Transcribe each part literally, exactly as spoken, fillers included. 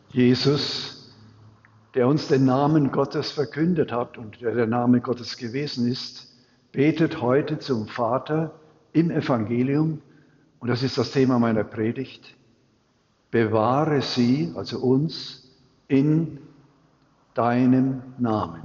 Jesus, der uns den Namen Gottes verkündet hat und der der Name Gottes gewesen ist, betet heute zum Vater im Evangelium, und das ist das Thema meiner Predigt: Bewahre sie, also uns, in deinem Namen.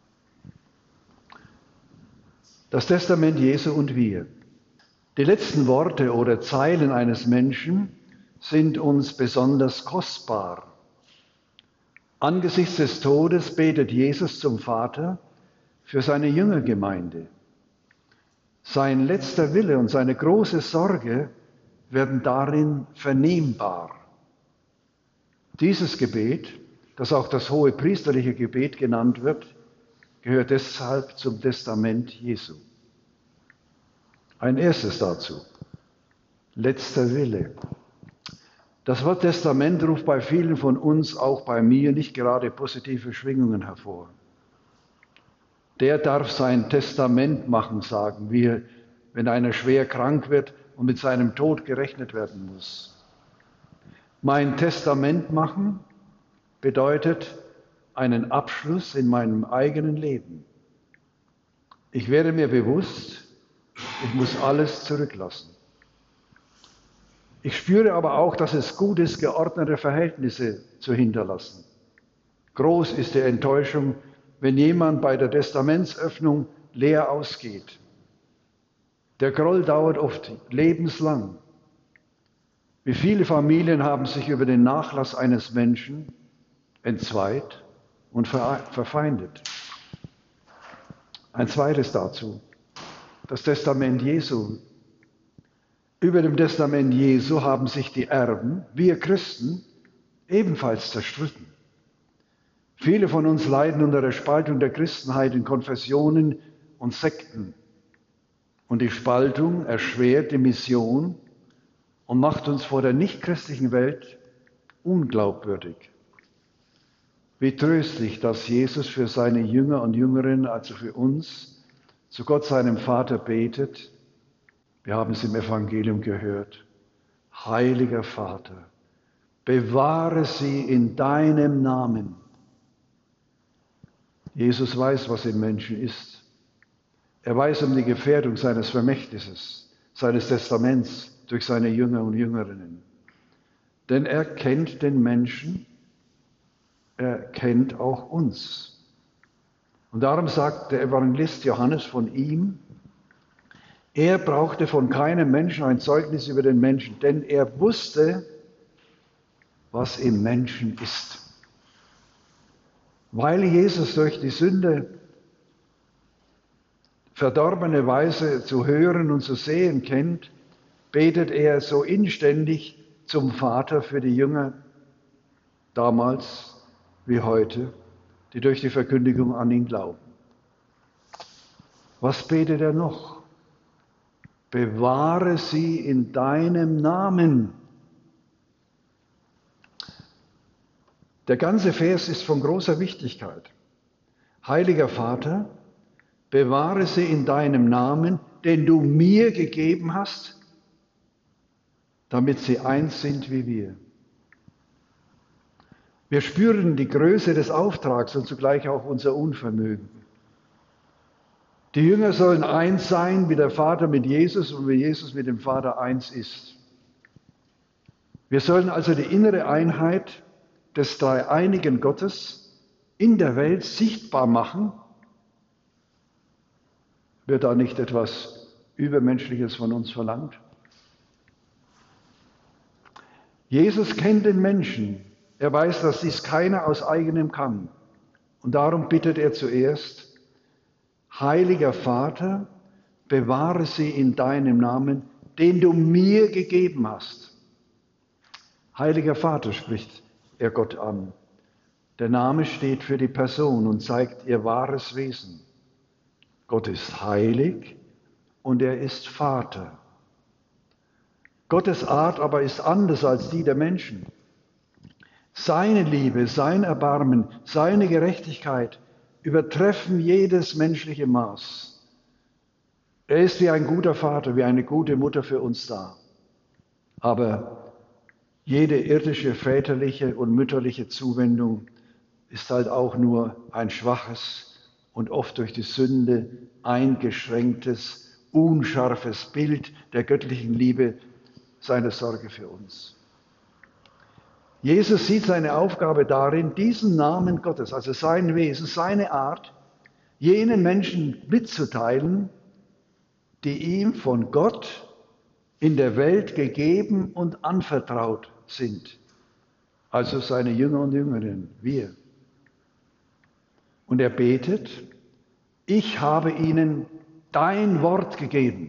Das Testament Jesu und wir. Die letzten Worte oder Zeilen eines Menschen sind uns besonders kostbar. Angesichts des Todes betet Jesus zum Vater für seine Jüngergemeinde. Sein letzter Wille und seine große Sorge werden darin vernehmbar. Dieses Gebet, das auch das hohe priesterliche Gebet genannt wird, gehört deshalb zum Testament Jesu. Ein erstes dazu: letzter Wille. Das Wort Testament ruft bei vielen von uns, auch bei mir, nicht gerade positive Schwingungen hervor. Der darf sein Testament machen, sagen wir, wenn einer schwer krank wird und mit seinem Tod gerechnet werden muss. Mein Testament machen bedeutet einen Abschluss in meinem eigenen Leben. Ich werde mir bewusst, ich muss alles zurücklassen. Ich spüre aber auch, dass es gut ist, geordnete Verhältnisse zu hinterlassen. Groß ist die Enttäuschung, wenn jemand bei der Testamentsöffnung leer ausgeht. Der Groll dauert oft lebenslang. Wie viele Familien haben sich über den Nachlass eines Menschen entzweit und verfeindet. Ein zweites dazu: das Testament Jesu. Über dem Testament Jesu haben sich die Erben, wir Christen, ebenfalls zerstritten. Viele von uns leiden unter der Spaltung der Christenheit in Konfessionen und Sekten. Und die Spaltung erschwert die Mission und macht uns vor der nichtchristlichen Welt unglaubwürdig. Wie tröstlich, dass Jesus für seine Jünger und Jüngerinnen, also für uns, zu Gott, seinem Vater, betet. Wir haben es im Evangelium gehört. Heiliger Vater, bewahre sie in deinem Namen. Jesus weiß, was im Menschen ist. Er weiß um die Gefährdung seines Vermächtnisses, seines Testaments durch seine Jünger und Jüngerinnen. Denn er kennt den Menschen, er kennt auch uns. Und darum sagt der Evangelist Johannes von ihm: Er brauchte von keinem Menschen ein Zeugnis über den Menschen, denn er wusste, was im Menschen ist. Weil Jesus durch die Sünde verdorbene Weise zu hören und zu sehen kennt, betet er so inständig zum Vater für die Jünger damals wie heute, die durch die Verkündigung an ihn glauben. Was betet er noch? Bewahre sie in deinem Namen. Der ganze Vers ist von großer Wichtigkeit. Heiliger Vater, bewahre sie in deinem Namen, den du mir gegeben hast, damit sie eins sind wie wir. Wir spüren die Größe des Auftrags und zugleich auch unser Unvermögen. Die Jünger sollen eins sein, wie der Vater mit Jesus und wie Jesus mit dem Vater eins ist. Wir sollen also die innere Einheit des dreieinigen Gottes in der Welt sichtbar machen. Wird da nicht etwas Übermenschliches von uns verlangt? Jesus kennt den Menschen. Er weiß, dass dies keiner aus eigenem kann. Und darum bittet er zuerst: Heiliger Vater, bewahre sie in deinem Namen, den du mir gegeben hast. Heiliger Vater, spricht er Gott an. Der Name steht für die Person und zeigt ihr wahres Wesen. Gott ist heilig und er ist Vater. Gottes Art aber ist anders als die der Menschen. Seine Liebe, sein Erbarmen, seine Gerechtigkeit übertreffen jedes menschliche Maß. Er ist wie ein guter Vater, wie eine gute Mutter für uns da. Aber Jede irdische väterliche und mütterliche Zuwendung ist halt auch nur ein schwaches und oft durch die Sünde eingeschränktes, unscharfes Bild der göttlichen Liebe, seiner Sorge für uns. Jesus sieht seine Aufgabe darin, diesen Namen Gottes, also sein Wesen, seine Art, jenen Menschen mitzuteilen, die ihm von Gott in der Welt gegeben und anvertraut sind. Also seine Jünger und Jüngerinnen, wir. Und er betet, ich habe ihnen dein Wort gegeben.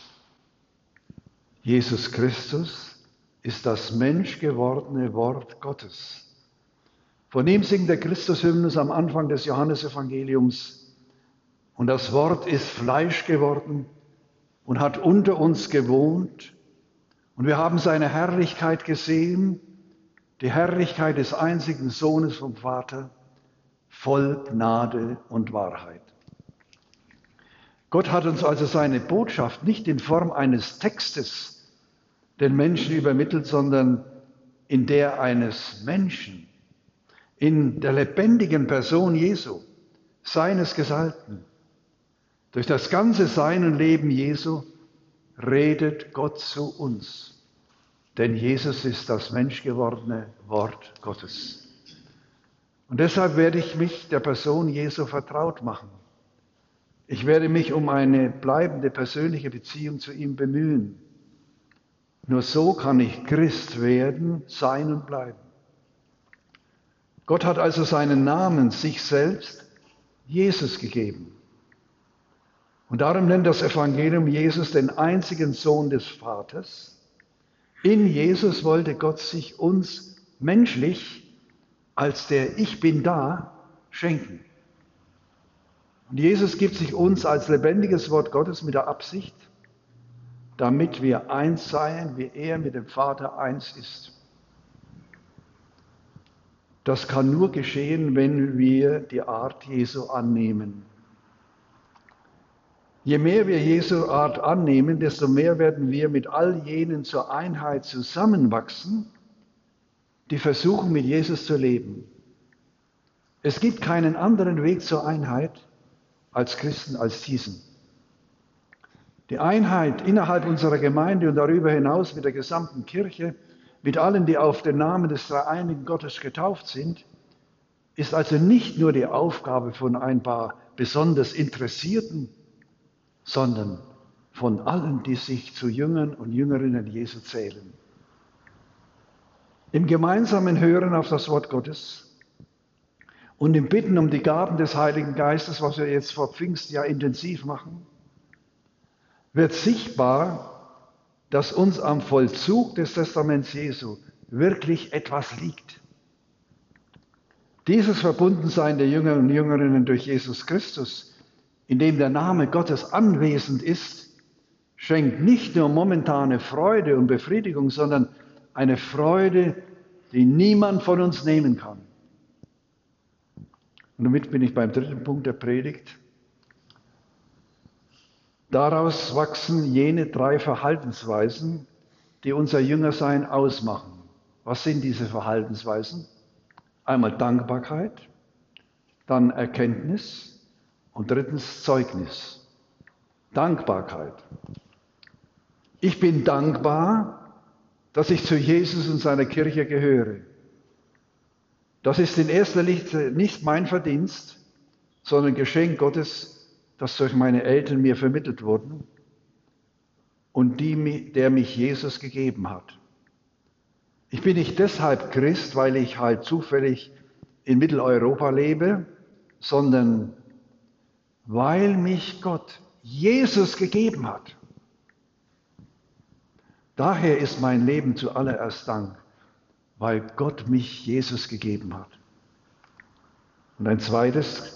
Jesus Christus ist das menschgewordene Wort Gottes. Von ihm singt der Christus-Hymnus am Anfang des Johannesevangeliums. Und das Wort ist Fleisch geworden und hat unter uns gewohnt. Und wir haben seine Herrlichkeit gesehen, die Herrlichkeit des einzigen Sohnes vom Vater, voll Gnade und Wahrheit. Gott hat uns also seine Botschaft nicht in Form eines Textes den Menschen übermittelt, sondern in der eines Menschen, in der lebendigen Person Jesu, seines Gesalbten. Durch das ganze Sein und Leben Jesu redet Gott zu uns, denn Jesus ist das menschgewordene Wort Gottes. Und deshalb werde ich mich der Person Jesu vertraut machen. Ich werde mich um eine bleibende persönliche Beziehung zu ihm bemühen. Nur so kann ich Christ werden, sein und bleiben. Gott hat also seinen Namen, sich selbst, Jesus gegeben. Und darum nennt das Evangelium Jesus den einzigen Sohn des Vaters. In Jesus wollte Gott sich uns menschlich als der Ich bin da schenken. Und Jesus gibt sich uns als lebendiges Wort Gottes mit der Absicht, damit wir eins seien, wie er mit dem Vater eins ist. Das kann nur geschehen, wenn wir die Art Jesu annehmen. Je mehr wir Jesu Art annehmen, desto mehr werden wir mit all jenen zur Einheit zusammenwachsen, die versuchen, mit Jesus zu leben. Es gibt keinen anderen Weg zur Einheit als Christen als diesen. Die Einheit innerhalb unserer Gemeinde und darüber hinaus mit der gesamten Kirche, mit allen, die auf den Namen des dreieinigen Gottes getauft sind, ist also nicht nur die Aufgabe von ein paar besonders Interessierten, sondern von allen, die sich zu Jüngern und Jüngerinnen Jesu zählen. Im gemeinsamen Hören auf das Wort Gottes und im Bitten um die Gaben des Heiligen Geistes, was wir jetzt vor Pfingsten ja intensiv machen, wird sichtbar, dass uns am Vollzug des Testaments Jesu wirklich etwas liegt. Dieses Verbundensein der Jünger und Jüngerinnen durch Jesus Christus, in dem der Name Gottes anwesend ist, schenkt nicht nur momentane Freude und Befriedigung, sondern eine Freude, die niemand von uns nehmen kann. Und damit bin ich beim dritten Punkt der Predigt. Daraus wachsen jene drei Verhaltensweisen, die unser Jüngersein ausmachen. Was sind diese Verhaltensweisen? Einmal Dankbarkeit, dann Erkenntnis und drittens Zeugnis. Dankbarkeit. Ich bin dankbar, dass ich zu Jesus und seiner Kirche gehöre. Das ist in erster Linie nicht mein Verdienst, sondern Geschenk Gottes, das durch meine Eltern mir vermittelt wurden und die, der mich Jesus gegeben hat. Ich bin nicht deshalb Christ, weil ich halt zufällig in Mitteleuropa lebe, sondern weil mich Gott Jesus gegeben hat. Daher ist mein Leben zuallererst Dank, weil Gott mich Jesus gegeben hat. Und ein zweites,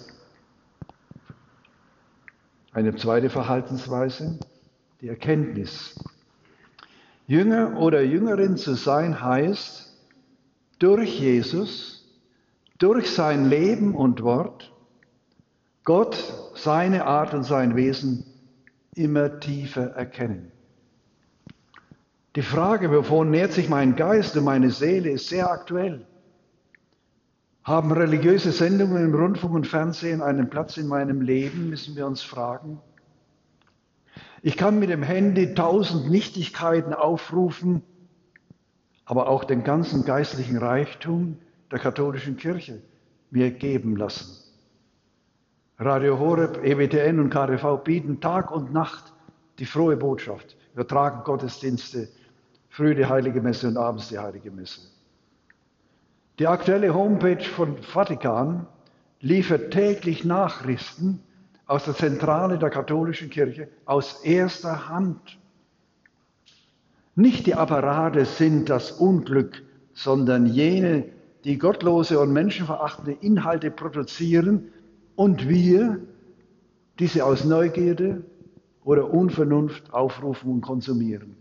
eine zweite Verhaltensweise, die Erkenntnis. Jünger oder Jüngerin zu sein heißt, durch Jesus, durch sein Leben und Wort, Gott, seine Art und sein Wesen immer tiefer erkennen. Die Frage, wovon nährt sich mein Geist und meine Seele, ist sehr aktuell. Haben religiöse Sendungen im Rundfunk und Fernsehen einen Platz in meinem Leben, müssen wir uns fragen. Ich kann mit dem Handy tausend Nichtigkeiten aufrufen, aber auch den ganzen geistlichen Reichtum der katholischen Kirche mir geben lassen. Radio Horeb, E W T N und K D V bieten Tag und Nacht die frohe Botschaft. Wir tragen Gottesdienste, früh die Heilige Messe und abends die Heilige Messe. Die aktuelle Homepage von Vatikan liefert täglich Nachrichten aus der Zentrale der katholischen Kirche aus erster Hand. Nicht die Apparate sind das Unglück, sondern jene, die gottlose und menschenverachtende Inhalte produzieren und wir diese aus Neugierde oder Unvernunft aufrufen und konsumieren.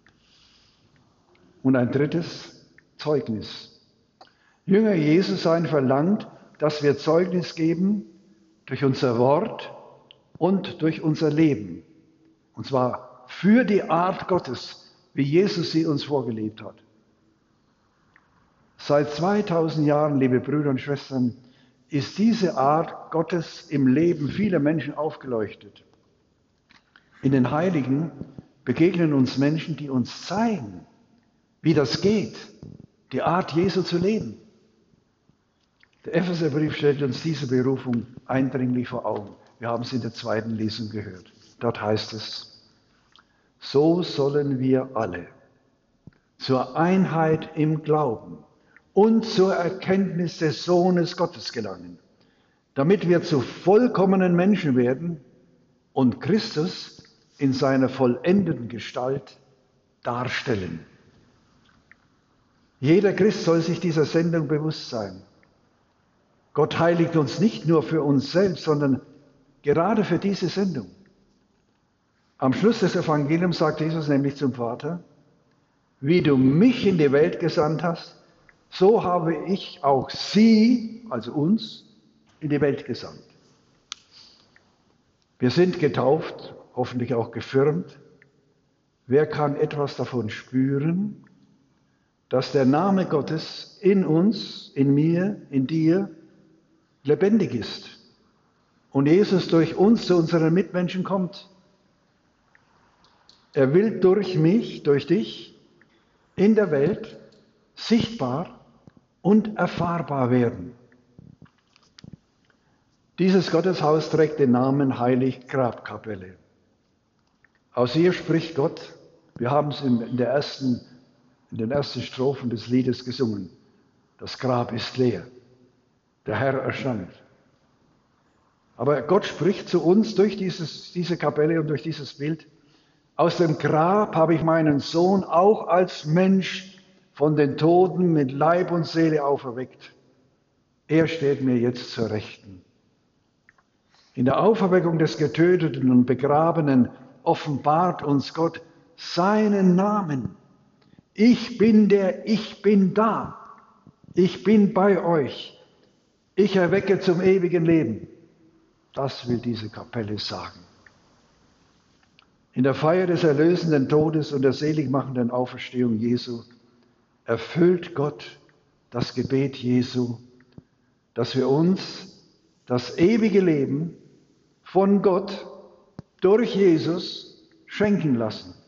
Und ein drittes, Zeugnis. Jünger Jesus sein verlangt, dass wir Zeugnis geben durch unser Wort und durch unser Leben. Und zwar für die Art Gottes, wie Jesus sie uns vorgelebt hat. Seit zweitausend Jahren, liebe Brüder und Schwestern, ist diese Art Gottes im Leben vieler Menschen aufgeleuchtet. In den Heiligen begegnen uns Menschen, die uns zeigen, wie das geht, die Art Jesu zu leben. Der Epheserbrief stellt uns diese Berufung eindringlich vor Augen. Wir haben es in der zweiten Lesung gehört. Dort heißt es, so sollen wir alle zur Einheit im Glauben und zur Erkenntnis des Sohnes Gottes gelangen, damit wir zu vollkommenen Menschen werden und Christus in seiner vollendeten Gestalt darstellen. Jeder Christ soll sich dieser Sendung bewusst sein. Gott heiligt uns nicht nur für uns selbst, sondern gerade für diese Sendung. Am Schluss des Evangeliums sagt Jesus nämlich zum Vater, wie du mich in die Welt gesandt hast, so habe ich auch sie, also uns, in die Welt gesandt. Wir sind getauft, hoffentlich auch gefirmt. Wer kann etwas davon spüren, dass der Name Gottes in uns, in mir, in dir lebendig ist und Jesus durch uns zu unseren Mitmenschen kommt? Er will durch mich, durch dich in der Welt sichtbar und erfahrbar werden. Dieses Gotteshaus trägt den Namen Heilig Grabkapelle. Aus ihr spricht Gott. Wir haben es in, der ersten, in den ersten Strophen des Liedes gesungen. Das Grab ist leer. Der Herr erscheint. Aber Gott spricht zu uns durch dieses, diese Kapelle und durch dieses Bild. Aus dem Grab habe ich meinen Sohn auch als Mensch von den Toten mit Leib und Seele auferweckt. Er steht mir jetzt zur Rechten. In der Auferweckung des Getöteten und Begrabenen offenbart uns Gott seinen Namen. Ich bin der, ich bin da. Ich bin bei euch. Ich erwecke zum ewigen Leben. Das will diese Kapelle sagen. In der Feier des erlösenden Todes und der seligmachenden Auferstehung Jesu erfüllt Gott das Gebet Jesu, dass wir uns das ewige Leben von Gott durch Jesus schenken lassen.